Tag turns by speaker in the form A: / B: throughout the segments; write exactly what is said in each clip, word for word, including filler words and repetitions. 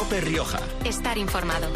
A: COPE Rioja.
B: Estar informado.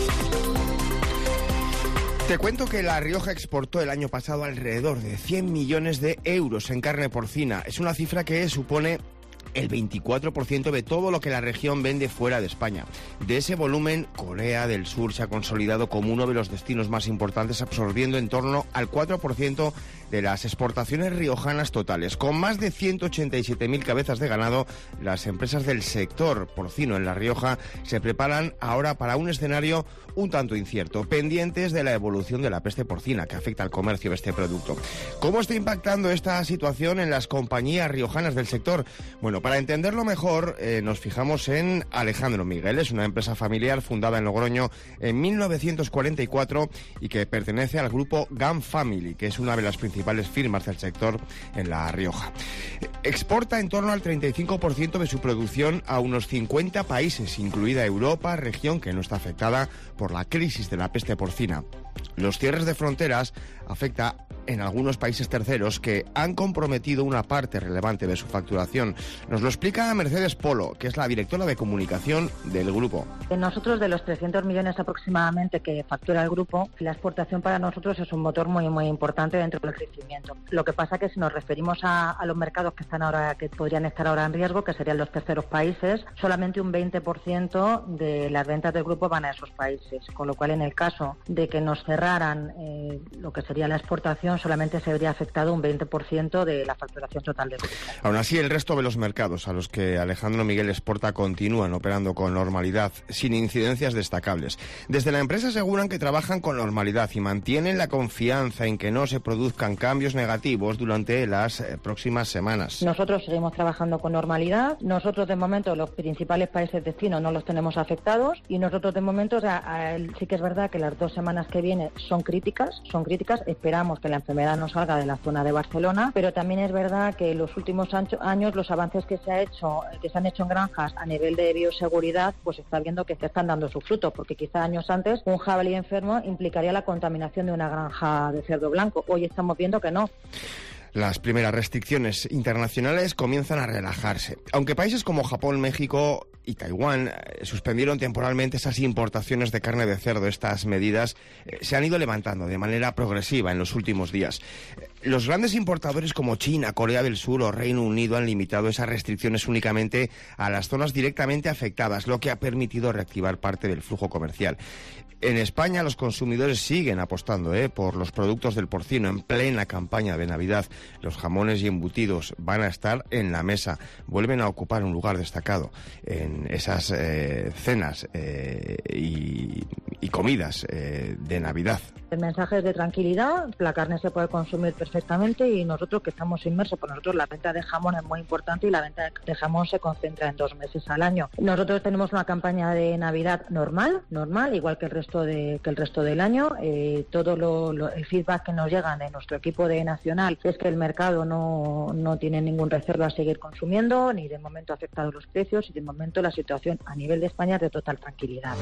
C: Te cuento que La Rioja exportó el año pasado alrededor de cien millones de euros en carne porcina. Es una cifra que supone el veinticuatro por ciento de todo lo que la región vende fuera de España. De ese volumen, Corea del Sur se ha consolidado como uno de los destinos más importantes, absorbiendo en torno al cuatro por ciento de las exportaciones riojanas totales. Con más de ciento ochenta y siete mil cabezas de ganado, las empresas del sector porcino en La Rioja se preparan ahora para un escenario un tanto incierto, pendientes de la evolución de la peste porcina que afecta al comercio de este producto. ¿Cómo está impactando esta situación en las compañías riojanas del sector? Bueno, para entenderlo mejor, eh, nos fijamos en Alejandro Miguel. Es una empresa familiar fundada en Logroño en mil novecientos cuarenta y cuatro y que pertenece al grupo Gam Family, que es una de las principales firmas del sector en La Rioja. Exporta en torno al treinta y cinco por ciento de su producción a unos cincuenta países, incluida Europa, región que no está afectada por la crisis de la peste porcina. Los cierres de fronteras afecta en algunos países terceros que han comprometido una parte relevante de su facturación. Nos lo explica Mercedes Polo, que es la directora de comunicación del grupo.
D: Nosotros, de los trescientos millones aproximadamente que factura el grupo, la exportación para nosotros es un motor muy muy importante dentro del crecimiento. Lo que pasa que si nos referimos a, a los mercados que están ahora, que podrían estar ahora en riesgo, que serían los terceros países, solamente un veinte por ciento de las ventas del grupo van a esos países, con lo cual en el caso de que nos cerraran eh, lo que sería la exportación, solamente se habría afectado un veinte por ciento de la facturación total del grupo.
C: Aún así, el resto de los mercados a los que Alejandro Miguel exporta continúan operando con normalidad, sin incidencias destacables. Desde la empresa aseguran que trabajan con normalidad y mantienen la confianza en que no se produzcan cambios negativos durante las eh, próximas semanas.
D: Nosotros seguimos trabajando con normalidad. Nosotros, de momento, los principales países destinos no los tenemos afectados y nosotros, de momento, o sea, a, sí que es verdad que las dos semanas que vienen son críticas, son críticas. Esperamos que la enfermedad no salga de la zona de Barcelona, pero también es verdad que en los últimos años los avances que se ha hecho, que se han hecho en granjas a nivel de bioseguridad, pues se está viendo que se están dando su fruto, porque quizá años antes un jabalí enfermo implicaría la contaminación de una granja de cerdo blanco. Hoy estamos viendo que no.
C: Las primeras restricciones internacionales comienzan a relajarse. Aunque países como Japón, México y Taiwán eh, suspendieron temporalmente esas importaciones de carne de cerdo, estas medidas eh, se han ido levantando de manera progresiva en los últimos días. Eh, los grandes importadores como China, Corea del Sur o Reino Unido han limitado esas restricciones únicamente a las zonas directamente afectadas, lo que ha permitido reactivar parte del flujo comercial. En España los consumidores siguen apostando eh, por los productos del porcino en plena campaña de Navidad. Los jamones y embutidos van a estar en la mesa, vuelven a ocupar un lugar destacado en esas eh, cenas eh, y, y comidas eh, de Navidad.
D: El mensaje es de tranquilidad, la carne se puede consumir perfectamente y nosotros que estamos inmersos, por nosotros la venta de jamón es muy importante y la venta de jamón se concentra en dos meses al año. Nosotros tenemos una campaña de Navidad normal, normal, igual que el resto de que el resto del año. Eh, todo lo, lo, el feedback que nos llega de nuestro equipo de nacional es que el mercado no, no tiene ningún reserva a seguir consumiendo, ni de momento ha afectado los precios y de momento la situación a nivel de España es de total tranquilidad.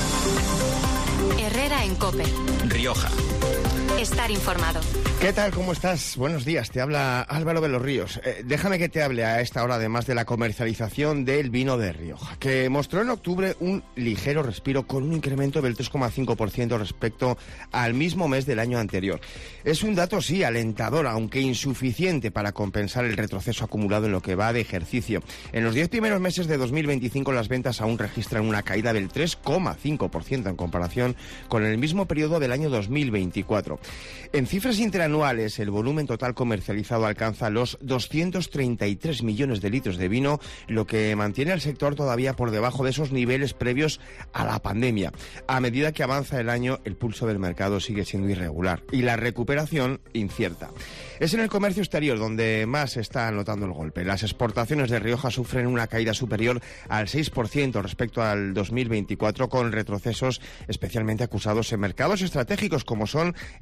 B: Herrera en COPE.
A: Rioja.
B: Estar informado.
C: ¿Qué tal? ¿Cómo estás? Buenos días. Te habla Álvaro de los Ríos. Eh, déjame que te hable a esta hora además de la comercialización del vino de Rioja, que mostró en octubre un ligero respiro con un incremento del tres coma cinco por ciento respecto al mismo mes del año anterior. Es un dato, sí, alentador, aunque insuficiente para compensar el retroceso acumulado en lo que va de ejercicio. En los diez primeros meses de dos mil veinticinco las ventas aún registran una caída del tres coma cinco por ciento en comparación con el mismo periodo del año dos mil veinticuatro. En cifras interanuales, el volumen total comercializado alcanza los doscientos treinta y tres millones de litros de vino, lo que mantiene al sector todavía por debajo de esos niveles previos a la pandemia. A medida que avanza el año, el pulso del mercado sigue siendo irregular y la recuperación incierta. Es en el comercio exterior donde más se está notando el golpe. Las exportaciones de Rioja sufren una caída superior al seis por ciento respecto al dos mil veinticuatro, con retrocesos especialmente acusados en mercados estratégicos como son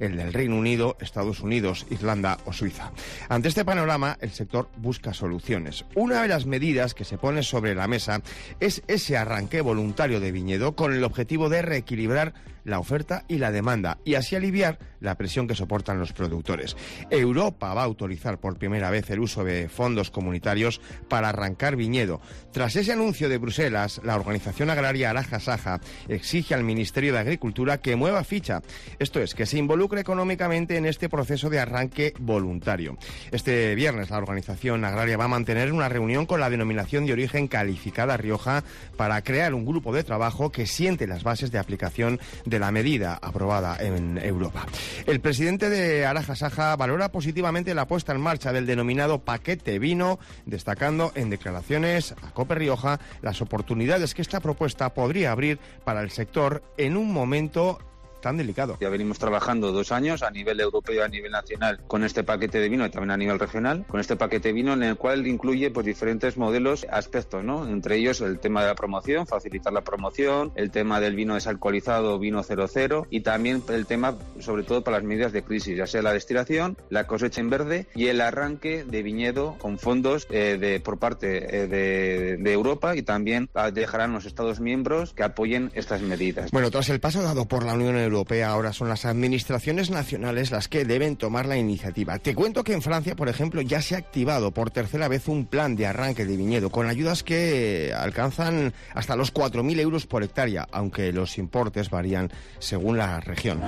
C: el del Reino Unido, Estados Unidos, Irlanda o Suiza. Ante este panorama, el sector busca soluciones. Una de las medidas que se pone sobre la mesa es ese arranque voluntario de viñedo con el objetivo de reequilibrar la oferta y la demanda y así aliviar la presión que soportan los productores. Europa va a autorizar por primera vez el uso de fondos comunitarios para arrancar viñedo. Tras ese anuncio de Bruselas, la organización agraria Araja Saja exige al Ministerio de Agricultura que mueva ficha, esto es, que se involucre económicamente en este proceso de arranque voluntario. Este viernes la organización agraria va a mantener una reunión con la denominación de origen calificada Rioja para crear un grupo de trabajo que siente las bases de aplicación de la medida aprobada en Europa. El presidente de Araja Saja valora positivamente la puesta en marcha del denominado paquete vino, destacando en declaraciones a COPE Rioja las oportunidades que esta propuesta podría abrir para el sector en un momento tan delicado.
A: Ya venimos trabajando dos años a nivel europeo y a nivel nacional con este paquete de vino y también a nivel regional, con este paquete de vino en el cual incluye pues diferentes modelos, aspectos, ¿no? Entre ellos el tema de la promoción, facilitar la promoción, el tema del vino desalcoholizado, vino cero cero y también el tema sobre todo para las medidas de crisis, ya sea la destilación, la cosecha en verde y el arranque de viñedo con fondos eh, de por parte eh, de, de Europa y también dejarán los Estados miembros que apoyen estas medidas.
C: Bueno, tras el paso dado por la Unión Europea Europea, ahora son las administraciones nacionales las que deben tomar la iniciativa. Te cuento que en Francia, por ejemplo, ya se ha activado por tercera vez un plan de arranque de viñedo con ayudas que alcanzan hasta los cuatro mil euros por hectárea, aunque los importes varían según la región.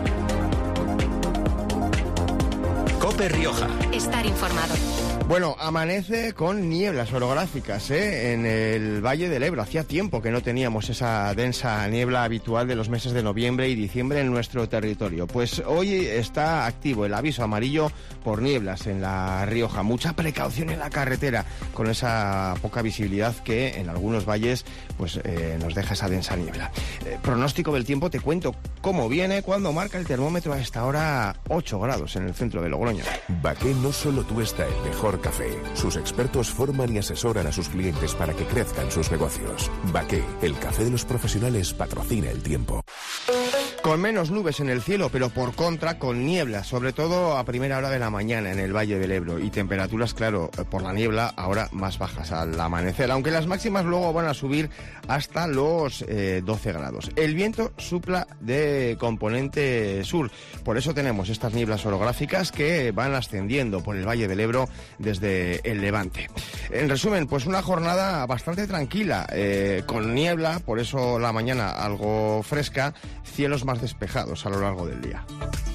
E: COPE Rioja.
B: Estar informado.
C: Bueno, amanece con nieblas orográficas ¿eh? en el Valle del Ebro. Hacía tiempo que no teníamos esa densa niebla habitual de los meses de noviembre y diciembre en nuestro territorio. Pues hoy está activo el aviso amarillo por nieblas en La Rioja. Mucha precaución en la carretera con esa poca visibilidad que en algunos valles pues eh, nos deja esa densa niebla. Eh, pronóstico del tiempo, te cuento cómo viene cuando marca el termómetro a esta hora ocho grados en el centro de Logroño.
E: Baqué no solo tuesta el mejor café. Sus expertos forman y asesoran a sus clientes para que crezcan sus negocios. Baqué, el café de los profesionales, patrocina el tiempo.
C: Con menos nubes en el cielo, pero por contra con niebla, sobre todo a primera hora de la mañana en el Valle del Ebro. Y temperaturas, claro, por la niebla ahora más bajas al amanecer, aunque las máximas luego van a subir hasta los eh, doce grados. El viento sopla de componente sur, por eso tenemos estas nieblas orográficas que van ascendiendo por el Valle del Ebro desde el levante. En resumen, pues una jornada bastante tranquila, eh, con niebla, por eso la mañana algo fresca, cielos más despejados a lo largo del día.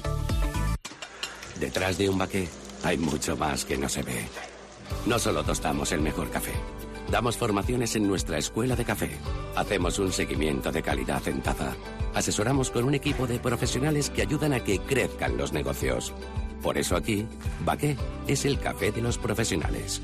F: Detrás de un Baqué hay mucho más que no se ve. No solo tostamos el mejor café, damos formaciones en nuestra escuela de café, hacemos un seguimiento de calidad en taza, asesoramos con un equipo de profesionales que ayudan a que crezcan los negocios. Por eso aquí, Baqué es el café de los profesionales.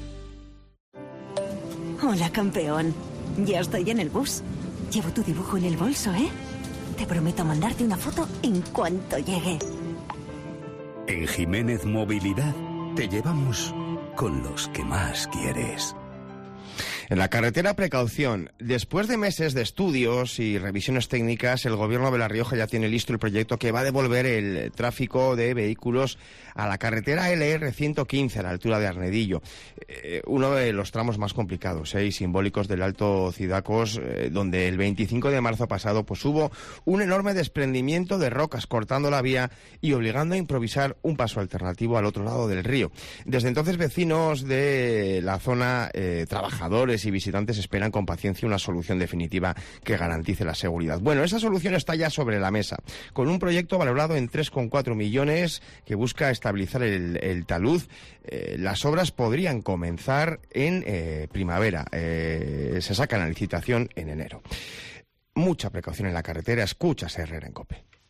G: Hola, campeón. Ya estoy en el bus. Llevo tu dibujo en el bolso, ¿eh? Te prometo mandarte una foto en cuanto llegue.
E: En Jiménez Movilidad te llevamos con los que más quieres.
C: En la carretera, precaución. Después de meses de estudios y revisiones técnicas, el Gobierno de La Rioja ya tiene listo el proyecto que va a devolver el tráfico de vehículos a la carretera L R ciento quince a la altura de Arnedillo. Eh, uno de los tramos más complicados eh, y simbólicos del Alto Cidacos, eh, donde el veinticinco de marzo pasado pues hubo un enorme desprendimiento de rocas cortando la vía y obligando a improvisar un paso alternativo al otro lado del río. Desde entonces, vecinos de la zona, eh, trabajadores y visitantes esperan con paciencia una solución definitiva que garantice la seguridad. Bueno, esa solución está ya sobre la mesa, con un proyecto valorado en tres coma cuatro millones que busca estabilizar el, el talud. Eh, las obras podrían comenzar en eh, primavera. Eh, se sacan a licitación en enero. Mucha precaución en la carretera. Escucha Herrera en COPE.